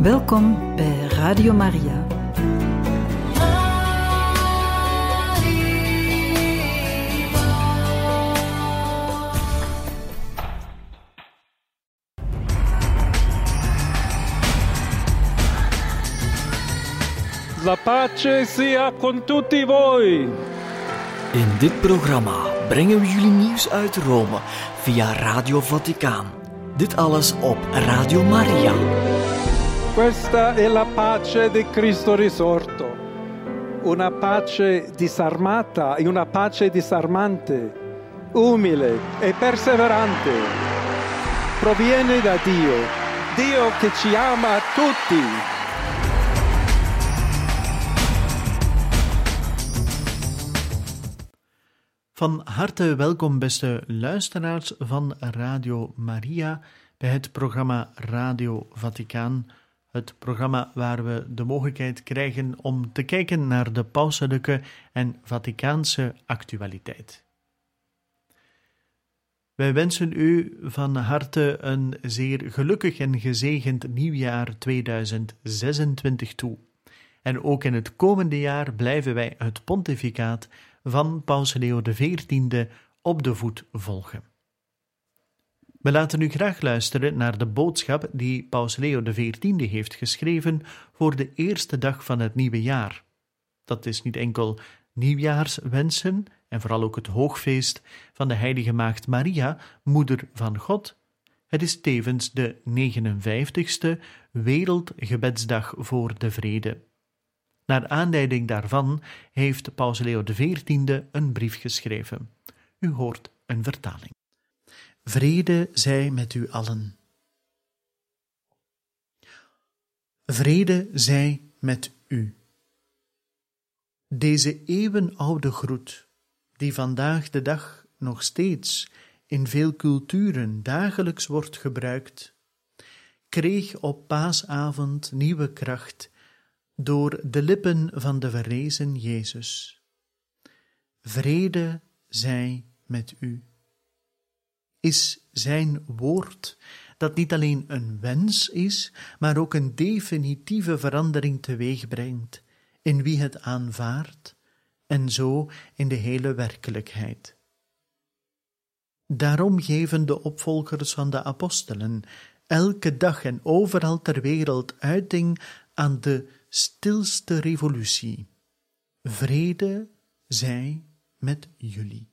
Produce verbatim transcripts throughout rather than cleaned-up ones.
Welkom bij Radio Maria. La pace sia con tutti voi. In dit programma brengen we jullie nieuws uit Rome via Radio Vaticaan. Dit alles op Radio Maria. Questa è la pace di Cristo risorto. Una pace disarmata e una pace disarmante, umile e perseverante. Proviene da Dio, Dio che ci ama tutti. Van harte welkom, beste luisteraars van Radio Maria, bij het programma Radio Vaticaan. Het programma waar we de mogelijkheid krijgen om te kijken naar de pauselijke en Vaticaanse actualiteit. Wij wensen u van harte een zeer gelukkig en gezegend nieuwjaar tweeduizend zesentwintig toe. En ook in het komende jaar blijven wij het pontificaat van Paus Leo de veertiende op de voet volgen. We laten u graag luisteren naar de boodschap die Paus Leo de veertiende heeft geschreven voor de eerste dag van het nieuwe jaar. Dat is niet enkel nieuwjaarswensen en vooral ook het hoogfeest van de heilige maagd Maria, moeder van God. Het is tevens de negenenvijftigste Wereldgebedsdag voor de vrede. Naar aanleiding daarvan heeft Paus Leo de veertiende een brief geschreven. U hoort een vertaling. Vrede zij met u allen. Vrede zij met u. Deze eeuwenoude groet, die vandaag de dag nog steeds in veel culturen dagelijks wordt gebruikt, kreeg op Paasavond nieuwe kracht door de lippen van de verrezen Jezus. Vrede zij met u. Is zijn woord, dat niet alleen een wens is, maar ook een definitieve verandering teweeg brengt, in wie het aanvaardt, en zo in de hele werkelijkheid. Daarom geven de opvolgers van de apostelen elke dag en overal ter wereld uiting aan de stilste revolutie. Vrede zij met jullie.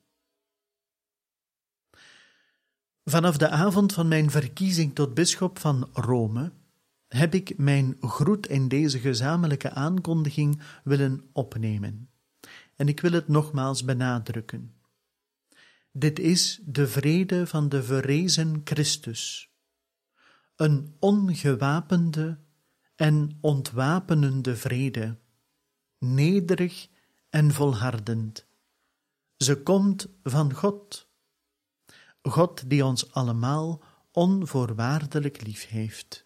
Vanaf de avond van mijn verkiezing tot bisschop van Rome heb ik mijn groet in deze gezamenlijke aankondiging willen opnemen. En ik wil het nogmaals benadrukken. Dit is de vrede van de verrezen Christus. Een ongewapende en ontwapenende vrede, nederig en volhardend. Ze komt van God. God die ons allemaal onvoorwaardelijk lief heeft.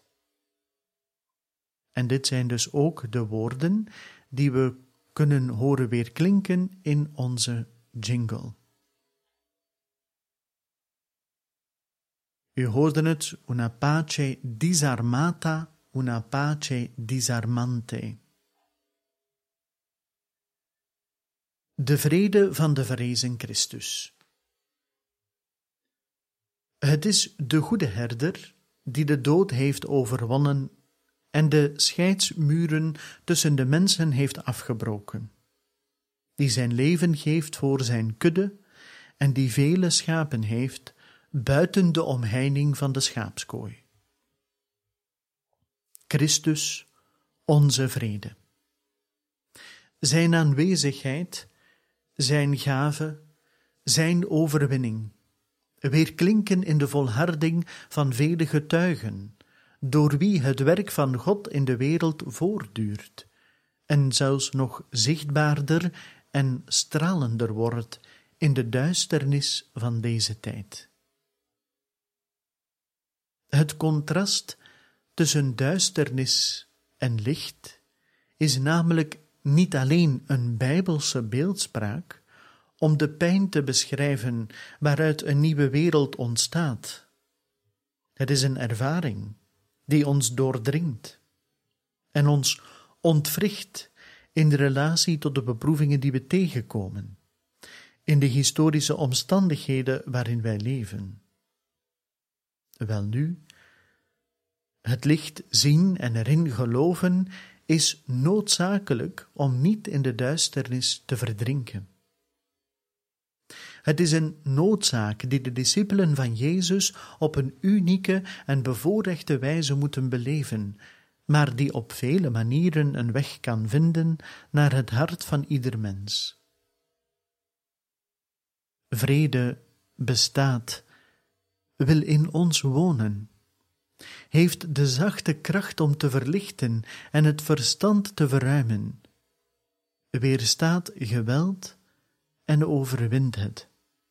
En dit zijn dus ook de woorden die we kunnen horen weerklinken in onze jingle. U hoorde het, una pace disarmata, una pace disarmante. De vrede van de verrezen Christus. Het is de goede herder die de dood heeft overwonnen en de scheidsmuren tussen de mensen heeft afgebroken, die zijn leven geeft voor zijn kudde en die vele schapen heeft buiten de omheining van de schaapskooi. Christus, onze vrede. Zijn aanwezigheid, zijn gave, zijn overwinning, weerklinken in de volharding van vele getuigen, door wie het werk van God in de wereld voortduurt, en zelfs nog zichtbaarder en stralender wordt in de duisternis van deze tijd. Het contrast tussen duisternis en licht is namelijk niet alleen een bijbelse beeldspraak om de pijn te beschrijven waaruit een nieuwe wereld ontstaat. Het is een ervaring die ons doordringt, en ons ontwricht in de relatie tot de beproevingen die we tegenkomen, in de historische omstandigheden waarin wij leven. Welnu, het licht zien en erin geloven is noodzakelijk om niet in de duisternis te verdrinken. Het is een noodzaak die de discipelen van Jezus op een unieke en bevoorrechte wijze moeten beleven, maar die op vele manieren een weg kan vinden naar het hart van ieder mens. Vrede bestaat, wil in ons wonen, heeft de zachte kracht om te verlichten en het verstand te verruimen, weerstaat geweld en overwint het.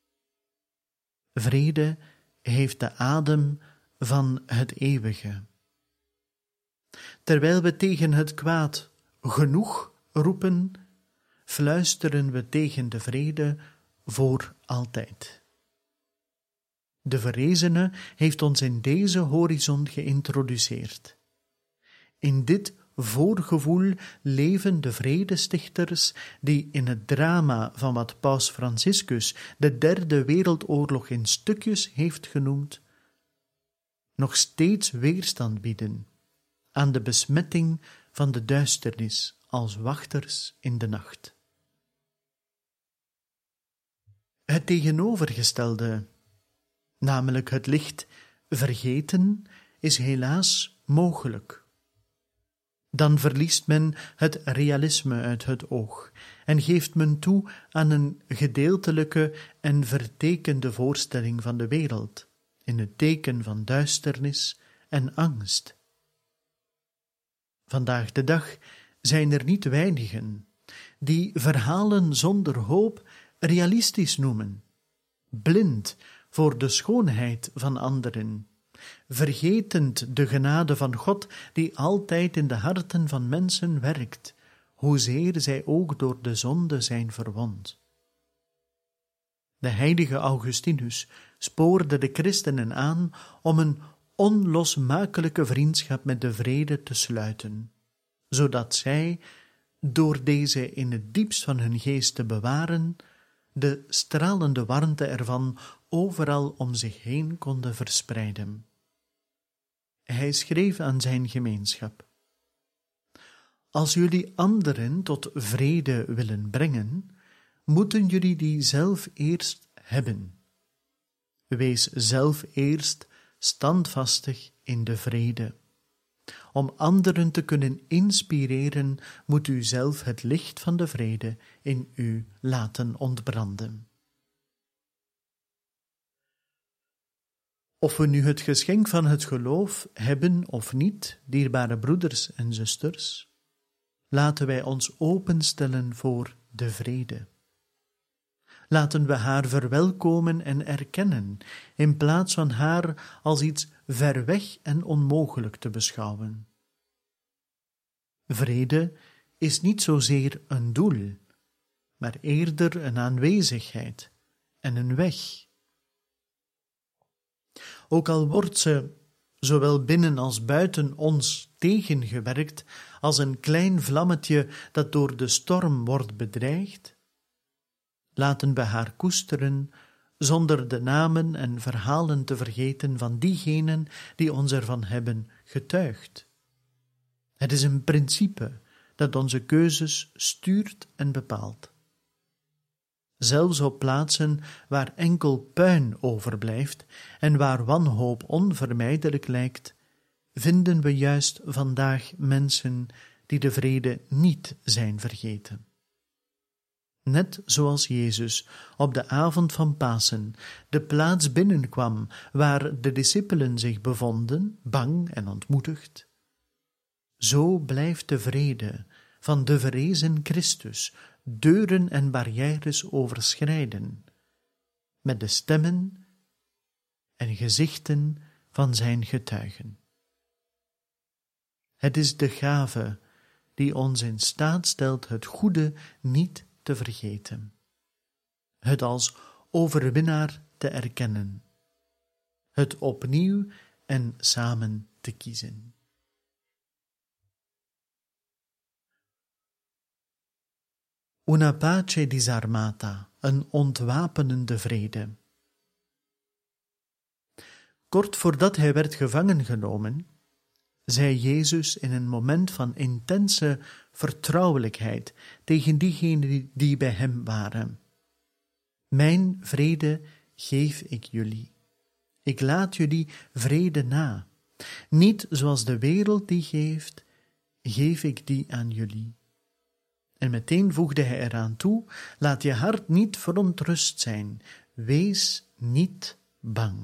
Vrede heeft de adem van het eeuwige. Terwijl we tegen het kwaad genoeg roepen, fluisteren we tegen de vrede voor altijd. De verrezene heeft ons in deze horizon geïntroduceerd. In dit voorgevoel leven de vredestichters die in het drama van wat Paus Franciscus de derde wereldoorlog in stukjes heeft genoemd, nog steeds weerstand bieden aan de besmetting van de duisternis als wachters in de nacht. Het tegenovergestelde, namelijk het licht vergeten, is helaas mogelijk. Dan verliest men het realisme uit het oog en geeft men toe aan een gedeeltelijke en vertekende voorstelling van de wereld, in het teken van duisternis en angst. Vandaag de dag zijn er niet weinigen die verhalen zonder hoop realistisch noemen, blind voor de schoonheid van anderen, vergetend de genade van God die altijd in de harten van mensen werkt, hoezeer zij ook door de zonde zijn verwond. De heilige Augustinus spoorde de christenen aan om een onlosmakelijke vriendschap met de vrede te sluiten, zodat zij, door deze in het diepst van hun geest te bewaren, de stralende warmte ervan overal om zich heen konden verspreiden. Hij schreef aan zijn gemeenschap: als jullie anderen tot vrede willen brengen, moeten jullie die zelf eerst hebben. Wees zelf eerst standvastig in de vrede. Om anderen te kunnen inspireren, moet u zelf het licht van de vrede in u laten ontbranden. Of we nu het geschenk van het geloof hebben of niet, dierbare broeders en zusters, laten wij ons openstellen voor de vrede. Laten we haar verwelkomen en erkennen, in plaats van haar als iets ver weg en onmogelijk te beschouwen. Vrede is niet zozeer een doel, maar eerder een aanwezigheid en een weg. Ook al wordt ze, zowel binnen als buiten ons, tegengewerkt als een klein vlammetje dat door de storm wordt bedreigd, laten we haar koesteren, zonder de namen en verhalen te vergeten van diegenen die ons ervan hebben getuigd. Het is een principe dat onze keuzes stuurt en bepaalt. Zelfs op plaatsen waar enkel puin overblijft en waar wanhoop onvermijdelijk lijkt, vinden we juist vandaag mensen die de vrede niet zijn vergeten. Net zoals Jezus op de avond van Pasen de plaats binnenkwam waar de discipelen zich bevonden, bang en ontmoedigd, zo blijft de vrede van de verrezen Christus deuren en barrières overschrijden, met de stemmen en gezichten van zijn getuigen. Het is de gave die ons in staat stelt het goede niet te vergeten, het als overwinnaar te erkennen, het opnieuw en samen te kiezen. Una pace disarmata, een ontwapenende vrede. Kort voordat hij werd gevangen genomen, zei Jezus in een moment van intense vertrouwelijkheid tegen diegenen die bij hem waren: Mijn vrede geef ik jullie. Ik laat jullie vrede na. Niet zoals de wereld die geeft, geef ik die aan jullie. En meteen voegde hij eraan toe: laat je hart niet verontrust zijn. Wees niet bang.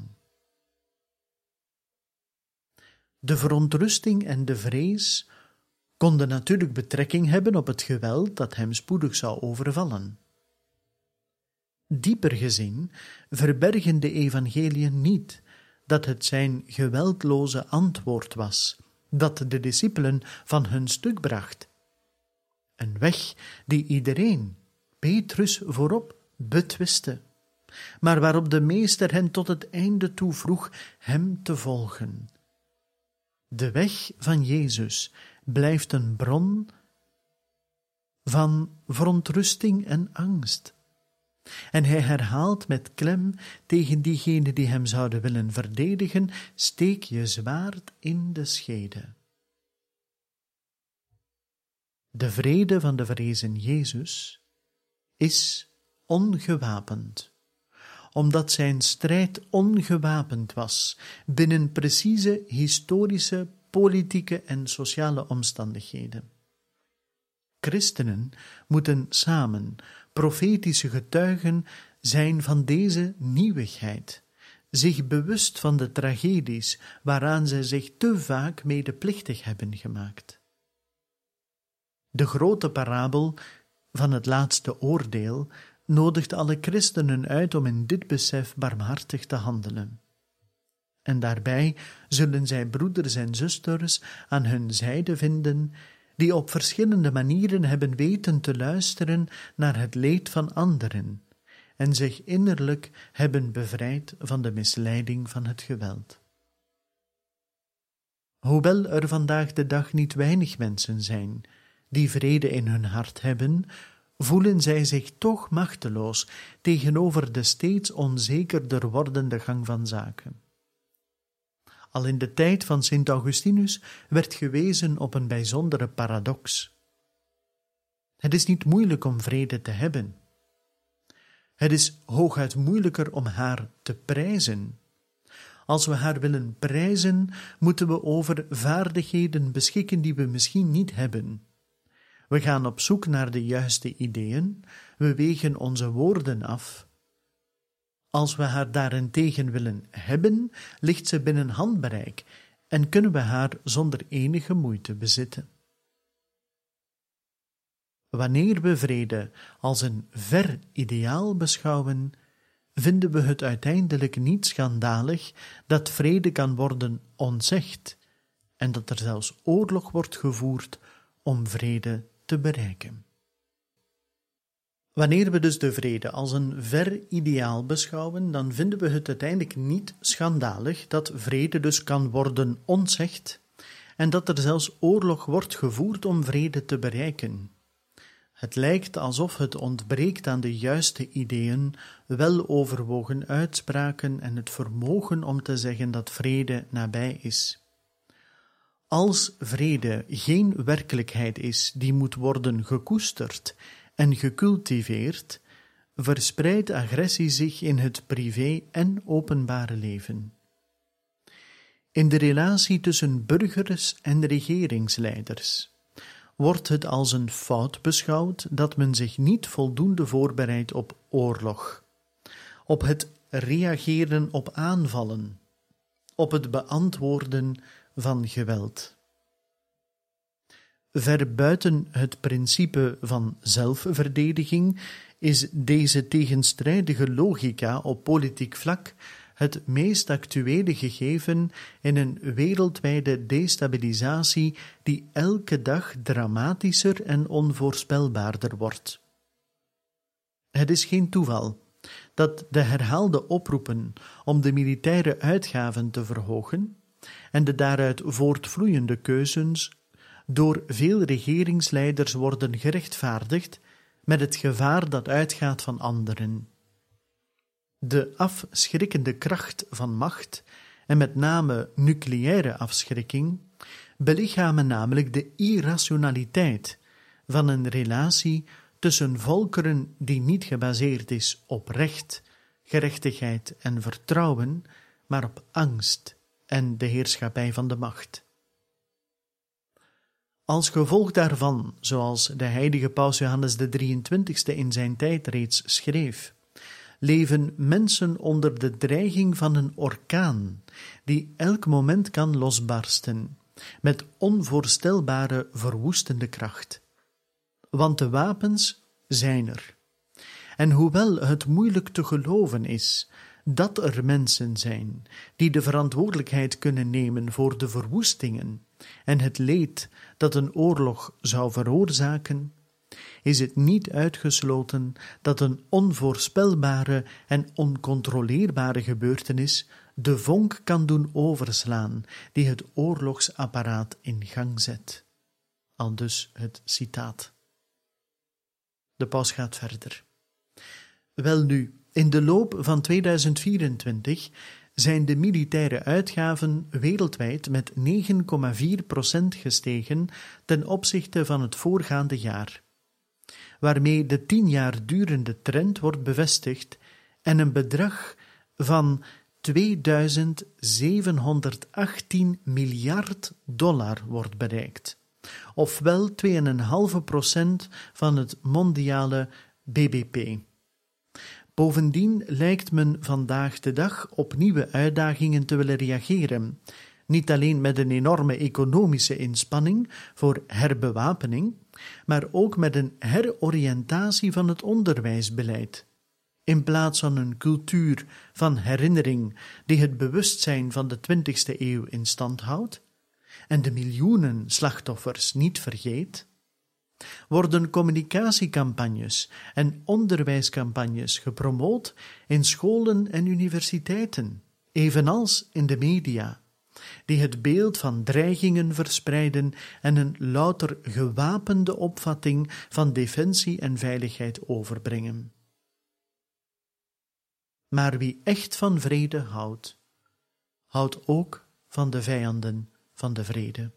De verontrusting en de vrees konden natuurlijk betrekking hebben op het geweld dat hem spoedig zou overvallen. Dieper gezien verbergen de evangeliën niet dat het zijn geweldloze antwoord was, dat de discipelen van hun stuk bracht. Een weg die iedereen, Petrus voorop, betwiste, maar waarop de meester hen tot het einde toe vroeg hem te volgen. De weg van Jezus blijft een bron van verontrusting en angst. En hij herhaalt met klem tegen diegenen die hem zouden willen verdedigen: steek je zwaard in de schede. De vrede van de verrezen Jezus is ongewapend, omdat zijn strijd ongewapend was binnen precieze historische, politieke en sociale omstandigheden. Christenen moeten samen profetische getuigen zijn van deze nieuwigheid, zich bewust van de tragedies waaraan zij zich te vaak medeplichtig hebben gemaakt. De grote parabel van het laatste oordeel nodigt alle christenen uit om in dit besef barmhartig te handelen. En daarbij zullen zij broeders en zusters aan hun zijde vinden, die op verschillende manieren hebben weten te luisteren naar het leed van anderen en zich innerlijk hebben bevrijd van de misleiding van het geweld. Hoewel er vandaag de dag niet weinig mensen zijn die vrede in hun hart hebben, voelen zij zich toch machteloos tegenover de steeds onzekerder wordende gang van zaken. Al in de tijd van Sint Augustinus werd gewezen op een bijzondere paradox. Het is niet moeilijk om vrede te hebben. Het is hooguit moeilijker om haar te prijzen. Als we haar willen prijzen, moeten we over vaardigheden beschikken die we misschien niet hebben. We gaan op zoek naar de juiste ideeën, we wegen onze woorden af. Als we haar daarentegen willen hebben, ligt ze binnen handbereik en kunnen we haar zonder enige moeite bezitten. Wanneer we vrede als een ver ideaal beschouwen, vinden we het uiteindelijk niet schandalig dat vrede kan worden ontzegd en dat er zelfs oorlog wordt gevoerd om vrede te bereiken. Wanneer we dus de vrede als een ver ideaal beschouwen, dan vinden we het uiteindelijk niet schandalig dat vrede dus kan worden ontzegd en dat er zelfs oorlog wordt gevoerd om vrede te bereiken. Het lijkt alsof het ontbreekt aan de juiste ideeën, weloverwogen uitspraken en het vermogen om te zeggen dat vrede nabij is. Als vrede geen werkelijkheid is die moet worden gekoesterd en gecultiveerd, verspreidt agressie zich in het privé en openbare leven. In de relatie tussen burgers en regeringsleiders wordt het als een fout beschouwd dat men zich niet voldoende voorbereidt op oorlog, op het reageren op aanvallen, op het beantwoorden van geweld. Ver buiten het principe van zelfverdediging is deze tegenstrijdige logica op politiek vlak het meest actuele gegeven in een wereldwijde destabilisatie die elke dag dramatischer en onvoorspelbaarder wordt. Het is geen toeval dat de herhaalde oproepen om de militaire uitgaven te verhogen en de daaruit voortvloeiende keuzes door veel regeringsleiders worden gerechtvaardigd met het gevaar dat uitgaat van anderen. De afschrikkende kracht van macht, en met name nucleaire afschrikking, belichamen namelijk de irrationaliteit van een relatie tussen volkeren die niet gebaseerd is op recht, gerechtigheid en vertrouwen, maar op angst en de heerschappij van de macht. Als gevolg daarvan, zoals de heilige paus Johannes de drieëntwintigste in zijn tijd reeds schreef, leven mensen onder de dreiging van een orkaan die elk moment kan losbarsten, met onvoorstelbare verwoestende kracht. Want de wapens zijn er. En hoewel het moeilijk te geloven is dat er mensen zijn die de verantwoordelijkheid kunnen nemen voor de verwoestingen en het leed dat een oorlog zou veroorzaken, is het niet uitgesloten dat een onvoorspelbare en oncontroleerbare gebeurtenis de vonk kan doen overslaan die het oorlogsapparaat in gang zet. Aldus het citaat. De paus gaat verder. Welnu, in de loop van tweeduizend vierentwintig zijn de militaire uitgaven wereldwijd met negen komma vier procent gestegen ten opzichte van het voorgaande jaar, waarmee de tien jaar durende trend wordt bevestigd en een bedrag van tweeduizend zevenhonderdachttien miljard dollar wordt bereikt, ofwel twee komma vijf procent van het mondiale B B P. Bovendien lijkt men vandaag de dag op nieuwe uitdagingen te willen reageren, niet alleen met een enorme economische inspanning voor herbewapening, maar ook met een heroriëntatie van het onderwijsbeleid. In plaats van een cultuur van herinnering die het bewustzijn van de twintigste eeuw in stand houdt en de miljoenen slachtoffers niet vergeet, worden communicatiecampagnes en onderwijscampagnes gepromoot in scholen en universiteiten, evenals in de media, die het beeld van dreigingen verspreiden en een louter gewapende opvatting van defensie en veiligheid overbrengen. Maar wie echt van vrede houdt, houdt ook van de vijanden van de vrede.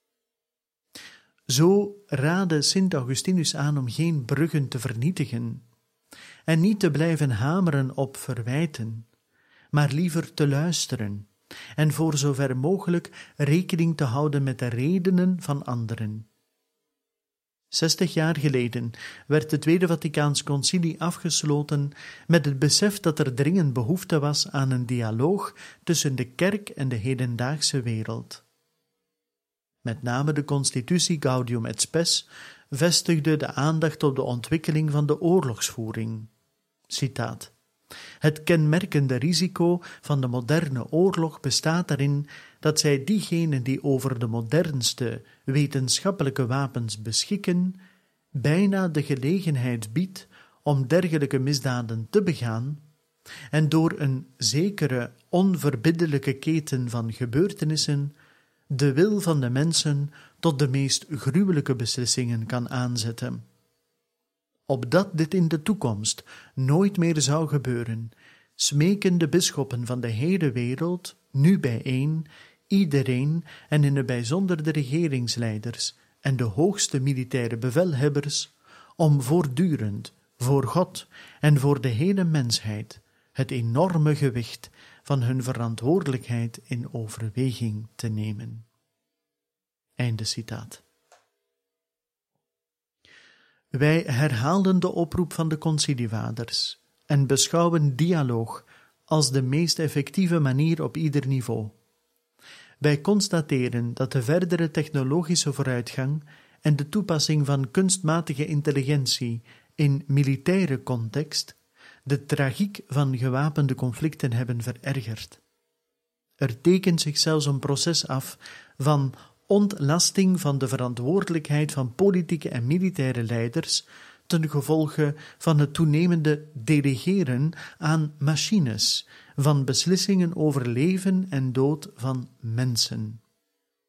Zo raadde Sint Augustinus aan om geen bruggen te vernietigen en niet te blijven hameren op verwijten, maar liever te luisteren en voor zover mogelijk rekening te houden met de redenen van anderen. Zestig jaar geleden werd het Tweede Vaticaans Concilie afgesloten met het besef dat er dringend behoefte was aan een dialoog tussen de kerk en de hedendaagse wereld. Met name de constitutie Gaudium et Spes vestigde de aandacht op de ontwikkeling van de oorlogsvoering. Citaat. Het kenmerkende risico van de moderne oorlog bestaat erin dat zij diegenen die over de modernste wetenschappelijke wapens beschikken, bijna de gelegenheid biedt om dergelijke misdaden te begaan en door een zekere onverbiddelijke keten van gebeurtenissen de wil van de mensen tot de meest gruwelijke beslissingen kan aanzetten. Opdat dit in de toekomst nooit meer zou gebeuren, smeken de bisschoppen van de hele wereld, nu bijeen, iedereen en in het bijzonder de regeringsleiders en de hoogste militaire bevelhebbers, om voortdurend, voor God en voor de hele mensheid, het enorme gewicht van hun verantwoordelijkheid in overweging te nemen. Einde citaat. Wij herhalen de oproep van de concilievaders en beschouwen dialoog als de meest effectieve manier op ieder niveau. Wij constateren dat de verdere technologische vooruitgang en de toepassing van kunstmatige intelligentie in militaire context de tragiek van gewapende conflicten hebben verergerd. Er tekent zich zelfs een proces af van ontlasting van de verantwoordelijkheid van politieke en militaire leiders ten gevolge van het toenemende delegeren aan machines van beslissingen over leven en dood van mensen.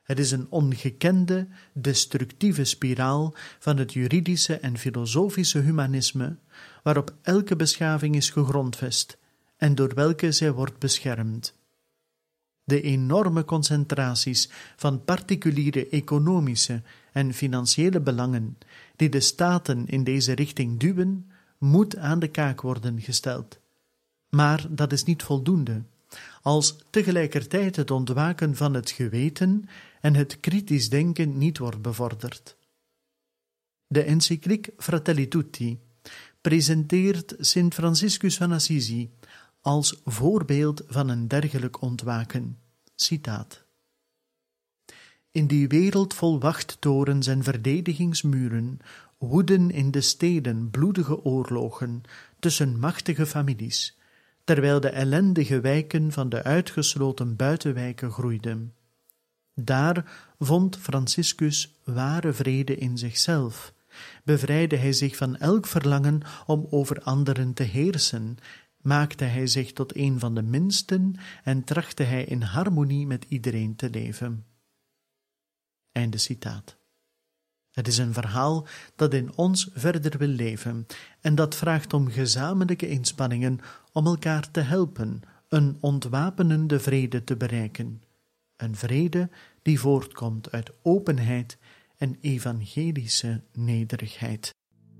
Het is een ongekende, destructieve spiraal van het juridische en filosofische humanisme, waarop elke beschaving is gegrondvest en door welke zij wordt beschermd. De enorme concentraties van particuliere economische en financiële belangen die de staten in deze richting duwen, moet aan de kaak worden gesteld. Maar dat is niet voldoende, als tegelijkertijd het ontwaken van het geweten en het kritisch denken niet wordt bevorderd. De encycliek Fratelli Tutti presenteert Sint Franciscus van Assisi als voorbeeld van een dergelijk ontwaken. Citaat: In die wereld vol wachttorens en verdedigingsmuren woeden in de steden bloedige oorlogen tussen machtige families, terwijl de ellendige wijken van de uitgesloten buitenwijken groeiden. Daar vond Franciscus ware vrede in zichzelf, bevrijdde hij zich van elk verlangen om over anderen te heersen, maakte hij zich tot een van de minsten en trachtte hij in harmonie met iedereen te leven. Einde citaat. Het is een verhaal dat in ons verder wil leven en dat vraagt om gezamenlijke inspanningen om elkaar te helpen een ontwapenende vrede te bereiken. Een vrede die voortkomt uit openheid en evangelische nederigheid.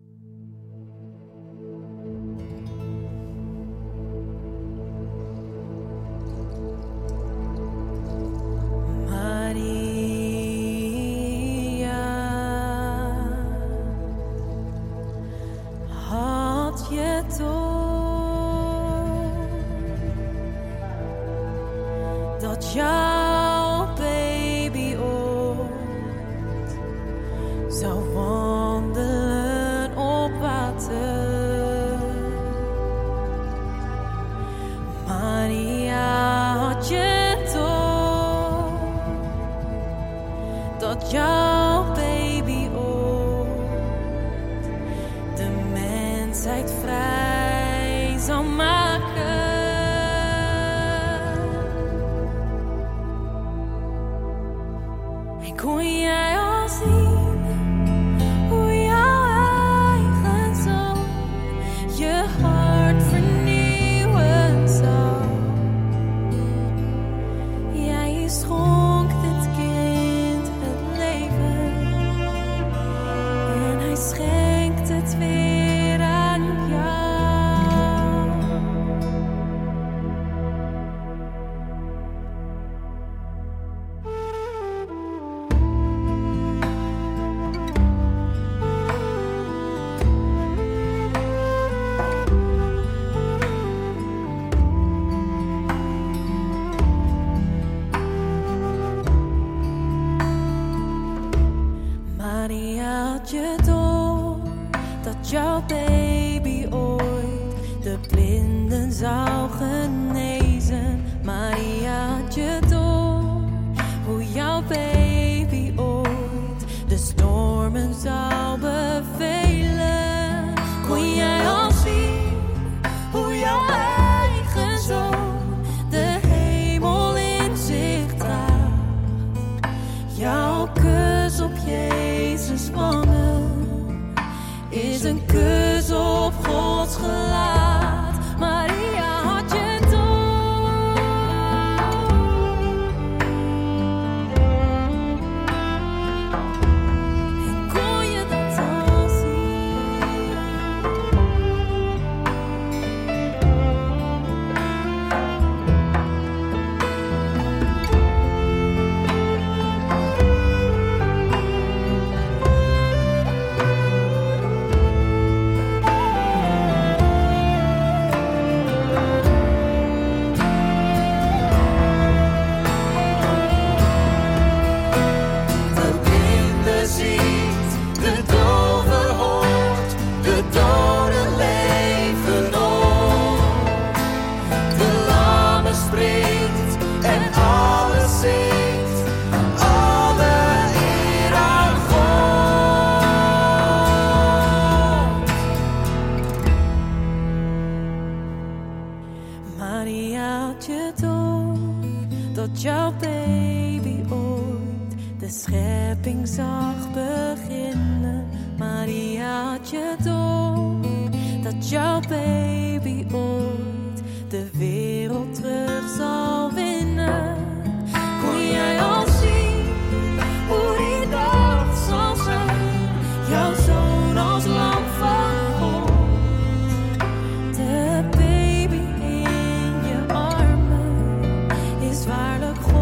Dat jouw baby ooit zou wandelen op water. Maria, had je toch dat jouw baby ooit de mensheid vrij zou maken? Kon jij al zien hoe jouw eigen zoon je hart vernieuwen zou? Jij schonk dit kind het leven en hij schenkt het weer aan jou. Maria, had je door dat jouw baby ooit de blinden zou genezen? Maria, had je door hoe jouw baby ooit de stormen zou bevelen? Kon jij al zien hoe jouw eigen zoon de hemel in zich draagt? Jouw kus op Jezus wangen is een kus op Gods gelaat. Maria, had je door? En kon je dat al zien? Maria, had je door dat jouw baby ooit de schepping zag beginnen. Maria, had je door dat jouw baby ooit de wereld terug zal winnen? Kon jij al zien hoe die dag zal zijn? Jouw zoon als lam van God, de baby in je armen is waarlijk God.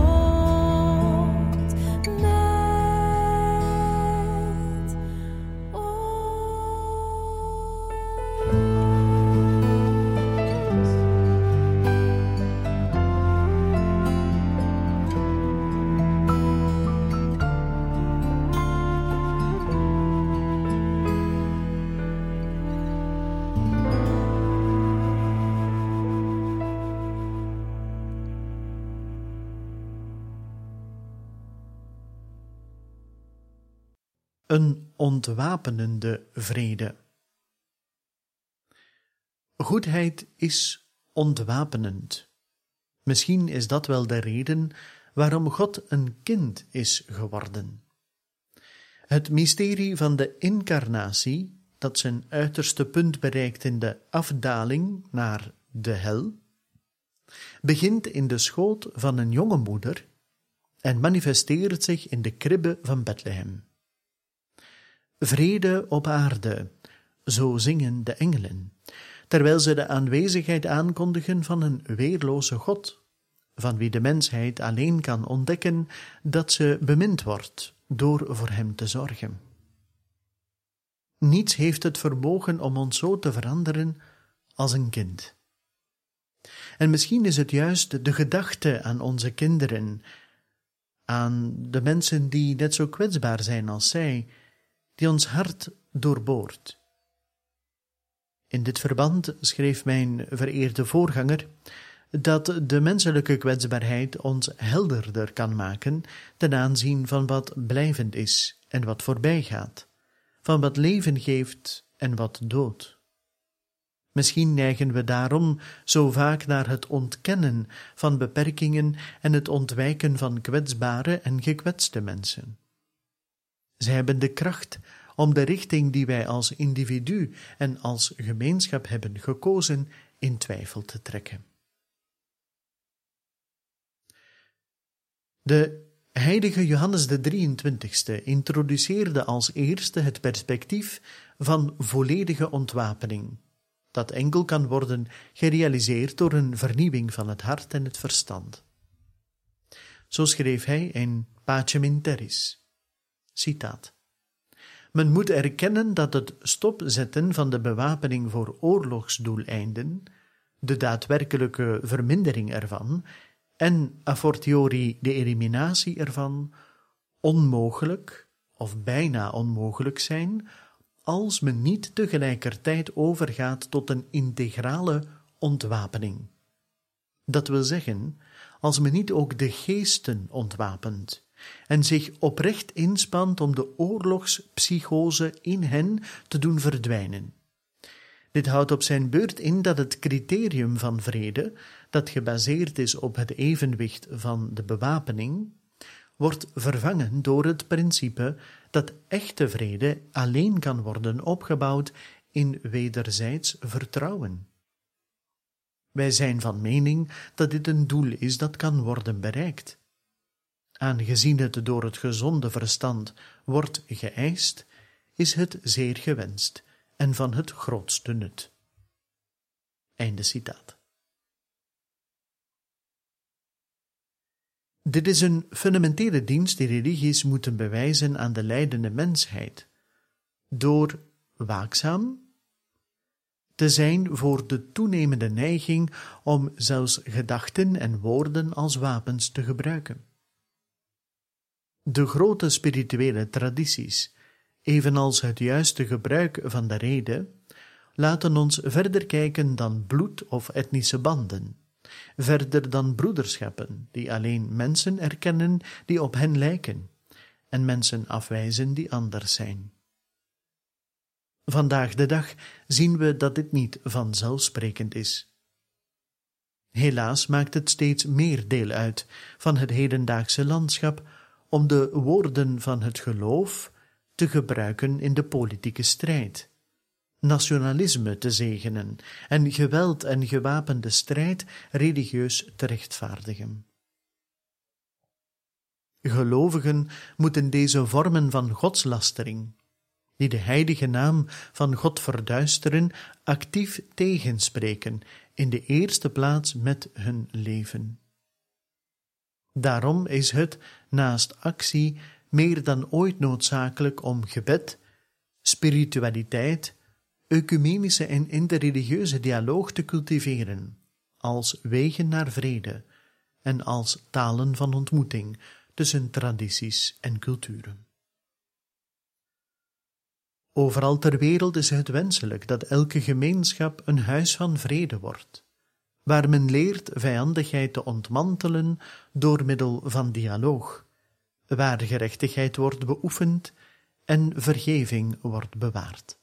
Een ontwapenende vrede. Goedheid is ontwapenend. Misschien is dat wel de reden waarom God een kind is geworden. Het mysterie van de incarnatie, dat zijn uiterste punt bereikt in de afdaling naar de hel, begint in de schoot van een jonge moeder en manifesteert zich in de kribbe van Bethlehem. Vrede op aarde, zo zingen de engelen, terwijl ze de aanwezigheid aankondigen van een weerloze God, van wie de mensheid alleen kan ontdekken dat ze bemind wordt door voor hem te zorgen. Niets heeft het vermogen om ons zo te veranderen als een kind. En misschien is het juist de gedachte aan onze kinderen, aan de mensen die net zo kwetsbaar zijn als zij, die ons hart doorboort. In dit verband schreef mijn vereerde voorganger dat de menselijke kwetsbaarheid ons helderder kan maken ten aanzien van wat blijvend is en wat voorbij gaat, van wat leven geeft en wat doodt. Misschien neigen we daarom zo vaak naar het ontkennen van beperkingen en het ontwijken van kwetsbare en gekwetste mensen. Zij hebben de kracht om de richting die wij als individu en als gemeenschap hebben gekozen in twijfel te trekken. De heilige Johannes de drieëntwintigste introduceerde als eerste het perspectief van volledige ontwapening, dat enkel kan worden gerealiseerd door een vernieuwing van het hart en het verstand. Zo schreef hij in Pacem in Terris, citaat: Men moet erkennen dat het stopzetten van de bewapening voor oorlogsdoeleinden, de daadwerkelijke vermindering ervan en a fortiori de eliminatie ervan onmogelijk of bijna onmogelijk zijn als men niet tegelijkertijd overgaat tot een integrale ontwapening. Dat wil zeggen, als men niet ook de geesten ontwapent en zich oprecht inspant om de oorlogspsychose in hen te doen verdwijnen. Dit houdt op zijn beurt in dat het criterium van vrede, dat gebaseerd is op het evenwicht van de bewapening, wordt vervangen door het principe dat echte vrede alleen kan worden opgebouwd in wederzijds vertrouwen. Wij zijn van mening dat dit een doel is dat kan worden bereikt. Aangezien het door het gezonde verstand wordt geëist, is het zeer gewenst en van het grootste nut. Einde citaat. Dit is een fundamentele dienst die religies moeten bewijzen aan de lijdende mensheid, door waakzaam te zijn voor de toenemende neiging om zelfs gedachten en woorden als wapens te gebruiken. De grote spirituele tradities, evenals het juiste gebruik van de rede, laten ons verder kijken dan bloed of etnische banden, verder dan broederschappen, die alleen mensen erkennen die op hen lijken, en mensen afwijzen die anders zijn. Vandaag de dag zien we dat dit niet vanzelfsprekend is. Helaas maakt het steeds meer deel uit van het hedendaagse landschap, om de woorden van het geloof te gebruiken in de politieke strijd, nationalisme te zegenen en geweld en gewapende strijd religieus te rechtvaardigen. Gelovigen moeten deze vormen van godslastering, die de heilige naam van God verduisteren, actief tegenspreken, in de eerste plaats met hun leven. Daarom is het, naast actie, meer dan ooit noodzakelijk om gebed, spiritualiteit, ecumenische en interreligieuze dialoog te cultiveren, als wegen naar vrede en als talen van ontmoeting tussen tradities en culturen. Overal ter wereld is het wenselijk dat elke gemeenschap een huis van vrede wordt, waar men leert vijandigheid te ontmantelen door middel van dialoog, waar gerechtigheid wordt beoefend en vergeving wordt bewaard.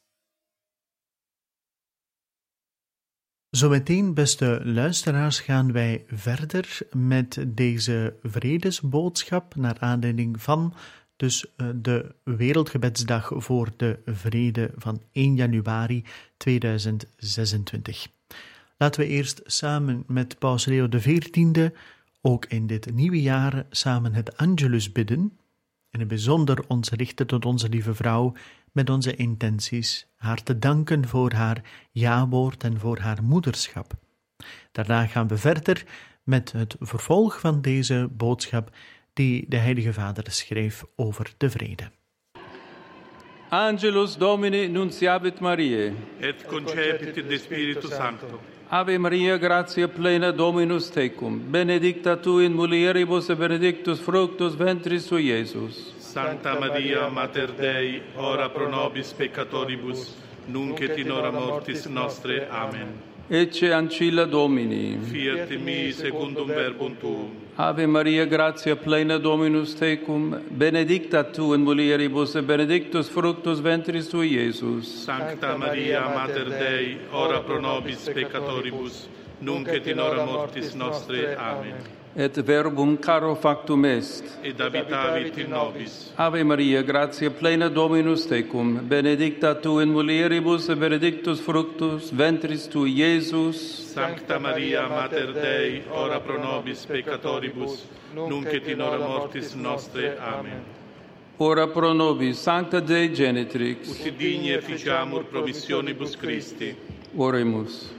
Zometeen, beste luisteraars, gaan wij verder met deze vredesboodschap naar aanleiding van dus de Wereldgebedsdag voor de Vrede van één januari tweeduizend zesentwintig. Laten we eerst samen met Paus Leo de veertiende, ook in dit nieuwe jaar, samen het Angelus bidden, en in het bijzonder ons richten tot onze lieve vrouw met onze intenties, haar te danken voor haar ja-woord en voor haar moederschap. Daarna gaan we verder met het vervolg van deze boodschap die de Heilige Vader schreef over de vrede. Angelus Domini nunciavit Mariae. Et concepit in de Spiritus Sancto. Ave Maria, gratia plena, Dominus tecum. Benedicta tu in mulieribus et benedictus fructus ventris tui, Iesus. Sancta Maria, Mater Dei, ora pro nobis peccatoribus, nunc et in hora mortis nostre. Amen. Ecce ancilla Domini. Fiat in mi secundum verbum tuum. Ave Maria, gratia plena, Dominus tecum. Benedicta tu in mulieribus et benedictus fructus ventris tui, Iesus. Sancta Maria, Mater Dei, ora pro nobis peccatoribus, nunc et in hora mortis nostre. Amen. Et verbum caro factum est. Et habitavit in nobis. Ave Maria, gratia plena, Dominus tecum. Benedicta tu in mulieribus et benedictus fructus ventris tui, Iesus. Sancta Maria, Mater Dei, ora pro nobis peccatoribus, nunc et in hora mortis nostre. Amen. Ora pro nobis, Sancta Dei Genitrix. Ut digni efficiamur promissionibus Christi. Oremus.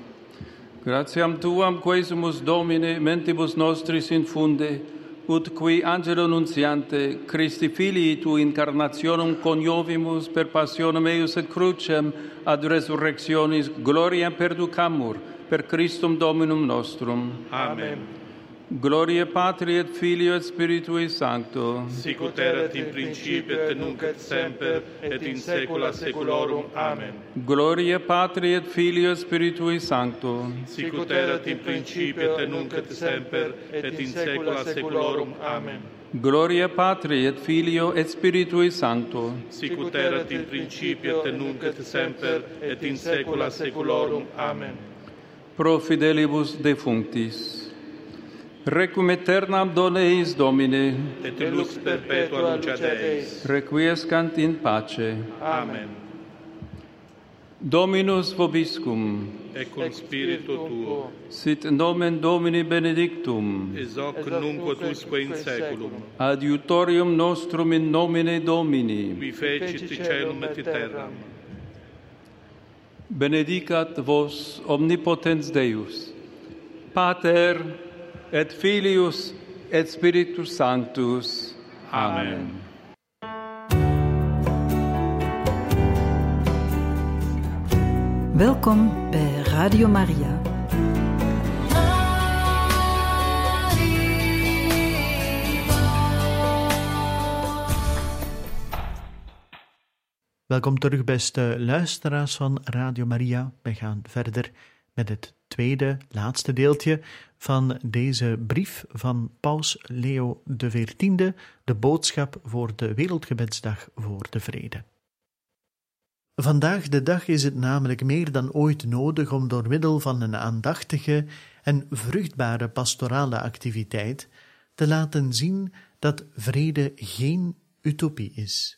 Gratiam Tuam, quesumus Domine, mentibus nostris infunde, ut qui angelo nuntiante, Christi Filii Tui incarnationem coniovimus per passionem eius et crucem ad resurrectionis gloriam perducamur, per Christum Dominum nostrum. Amen. Gloria Patri et Filio et Spiritui Sancto. Sic ut erat in principio et nunc et semper et in saecula saeculorum. Amen. Gloria Patri et Filio et Spiritui Sancto. Sic ut erat in principio et nunc et semper et in saecula saeculorum. Amen. Gloria Patri et Filio et Spiritui Sancto. Sic ut erat in principio et nunc et semper et in saecula saeculorum. Amen. Pro fidelibus defunctis. Requiem aeternam dona eis Domine. Et lux perpetua lucet eis. Requiescant in pace. Amen. Dominus vobiscum. Et cum spiritu tuo. Sit nomen Domini benedictum. Ex hoc nunc ut usque in saeculum. Adiutorium nostrum in nomine Domini. Qui fecit caelum et terram. Benedicat vos omnipotens Deus, Pater et Filius et Spiritus Sanctus. Amen. Welkom bij Radio Maria. Welkom terug, beste luisteraars van Radio Maria. We gaan verder met het tweede, laatste deeltje van deze brief van Paus Leo de veertiende, de boodschap voor de Wereldgebedsdag voor de Vrede. Vandaag de dag is het namelijk meer dan ooit nodig om door middel van een aandachtige en vruchtbare pastorale activiteit te laten zien dat vrede geen utopie is.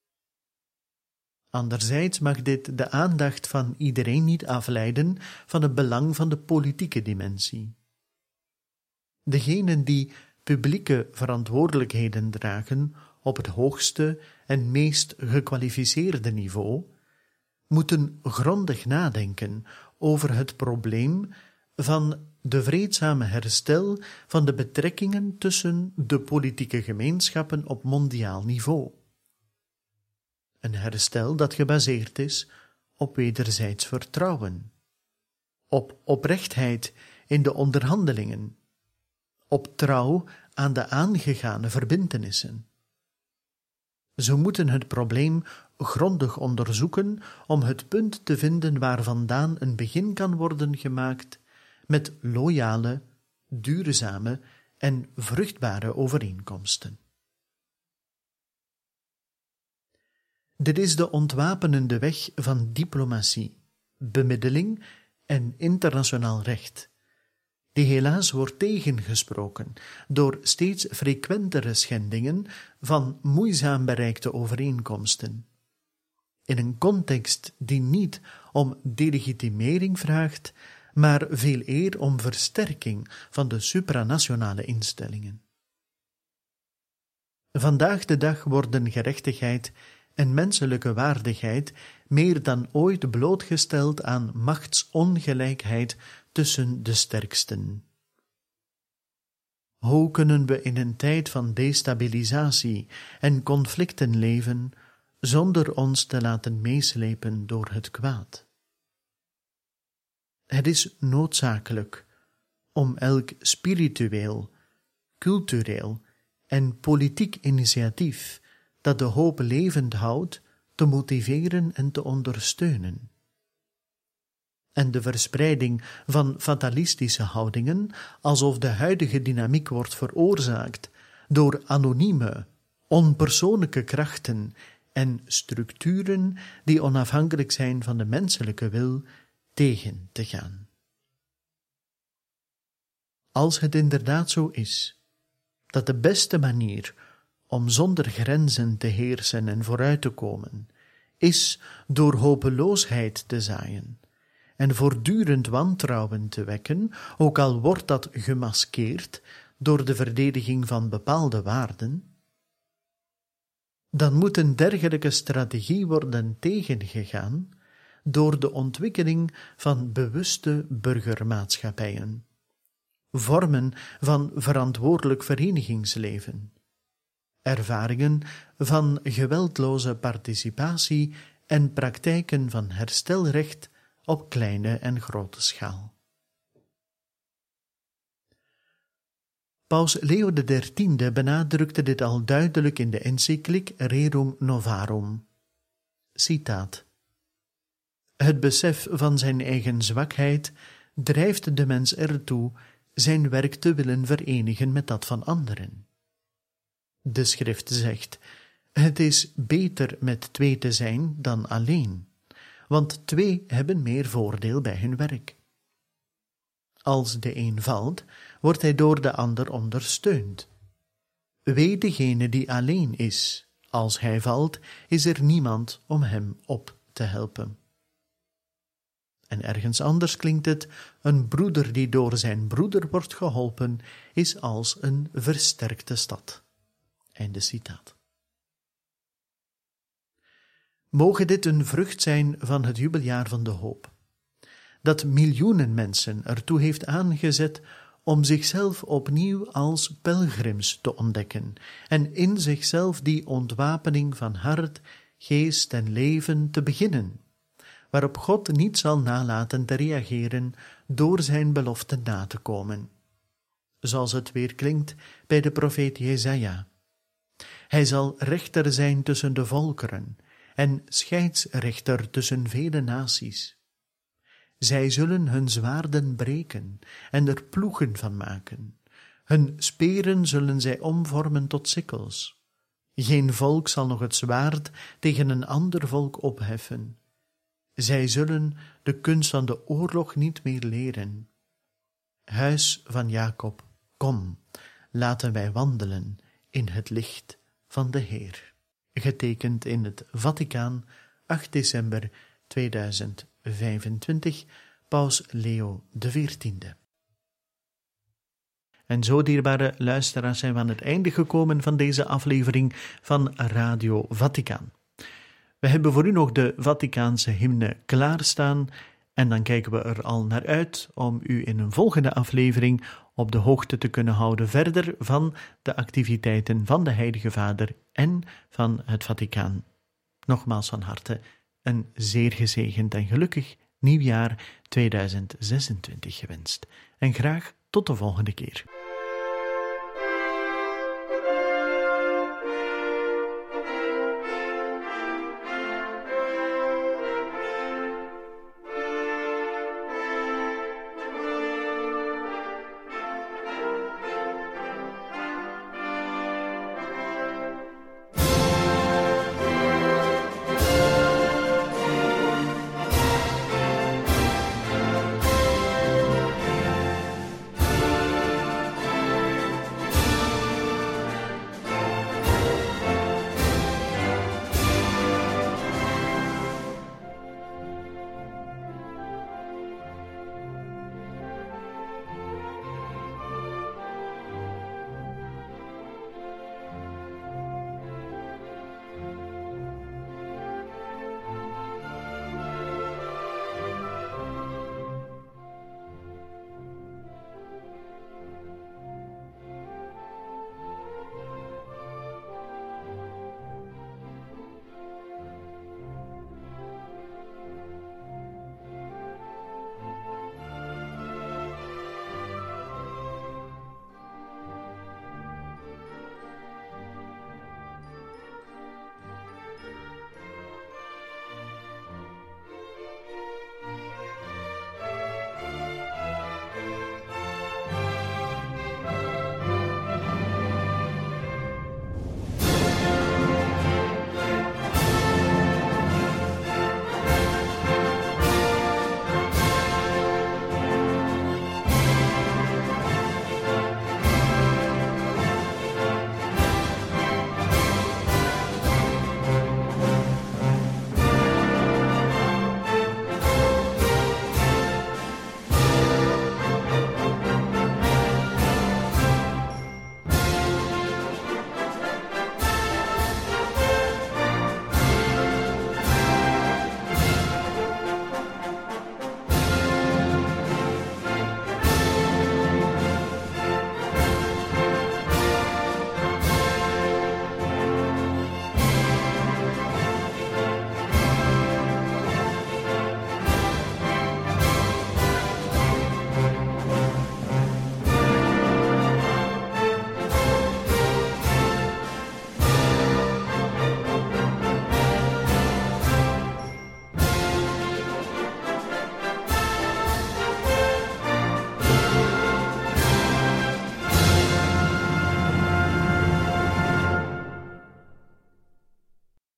Anderzijds mag dit de aandacht van iedereen niet afleiden van het belang van de politieke dimensie. Degenen die publieke verantwoordelijkheden dragen op het hoogste en meest gekwalificeerde niveau, moeten grondig nadenken over het probleem van de vreedzame herstel van de betrekkingen tussen de politieke gemeenschappen op mondiaal niveau. Een herstel dat gebaseerd is op wederzijds vertrouwen, op oprechtheid in de onderhandelingen, op trouw aan de aangegane verbintenissen. Ze moeten het probleem grondig onderzoeken om het punt te vinden waar vandaan een begin kan worden gemaakt met loyale, duurzame en vruchtbare overeenkomsten. Dit is de ontwapenende weg van diplomatie, bemiddeling en internationaal recht, die helaas wordt tegengesproken door steeds frequentere schendingen van moeizaam bereikte overeenkomsten. In een context die niet om delegitimering vraagt, maar veel eer om versterking van de supranationale instellingen. Vandaag de dag worden gerechtigheid en menselijke waardigheid meer dan ooit blootgesteld aan machtsongelijkheid tussen de sterksten. Hoe kunnen we in een tijd van destabilisatie en conflicten leven zonder ons te laten meeslepen door het kwaad? Het is noodzakelijk om elk spiritueel, cultureel en politiek initiatief dat de hoop levend houdt, te motiveren en te ondersteunen. En de verspreiding van fatalistische houdingen, alsof de huidige dynamiek wordt veroorzaakt door anonieme, onpersoonlijke krachten en structuren die onafhankelijk zijn van de menselijke wil, tegen te gaan. Als het inderdaad zo is, dat de beste manier om zonder grenzen te heersen en vooruit te komen, is door hopeloosheid te zaaien en voortdurend wantrouwen te wekken, ook al wordt dat gemaskeerd door de verdediging van bepaalde waarden, dan moet een dergelijke strategie worden tegengegaan door de ontwikkeling van bewuste burgermaatschappijen, vormen van verantwoordelijk verenigingsleven, ervaringen van geweldloze participatie en praktijken van herstelrecht op kleine en grote schaal. Paus Leo de dertiende benadrukte dit al duidelijk in de encycliek Rerum Novarum. Citaat: Het besef van zijn eigen zwakheid drijft de mens ertoe zijn werk te willen verenigen met dat van anderen. De schrift zegt: het is beter met twee te zijn dan alleen, want twee hebben meer voordeel bij hun werk. Als de een valt, wordt hij door de ander ondersteund. Wee degene die alleen is. Als hij valt, is er niemand om hem op te helpen. En ergens anders klinkt het: een broeder die door zijn broeder wordt geholpen, is als een versterkte stad. Einde citaat. Moge dit een vrucht zijn van het jubeljaar van de hoop, dat miljoenen mensen ertoe heeft aangezet om zichzelf opnieuw als pelgrims te ontdekken en in zichzelf die ontwapening van hart, geest en leven te beginnen, waarop God niet zal nalaten te reageren door zijn belofte na te komen. Zoals het weer klinkt bij de profeet Jesaja: hij zal rechter zijn tussen de volkeren en scheidsrechter tussen vele naties. Zij zullen hun zwaarden breken en er ploegen van maken. Hun speren zullen zij omvormen tot sikkels. Geen volk zal nog het zwaard tegen een ander volk opheffen. Zij zullen de kunst van de oorlog niet meer leren. Huis van Jacob, kom, laten wij wandelen in het licht van de Heer. Getekend in het Vaticaan, acht december tweeduizend vijfentwintig, Paus Leo de veertiende. En zo, dierbare luisteraars, zijn we aan het einde gekomen van deze aflevering van Radio Vaticaan. We hebben voor u nog de Vaticaanse hymne klaarstaan en dan kijken we er al naar uit om u in een volgende aflevering op de hoogte te kunnen houden verder van de activiteiten van de Heilige Vader en van het Vaticaan. Nogmaals van harte een zeer gezegend en gelukkig nieuwjaar tweeduizend zesentwintig gewenst. En graag tot de volgende keer.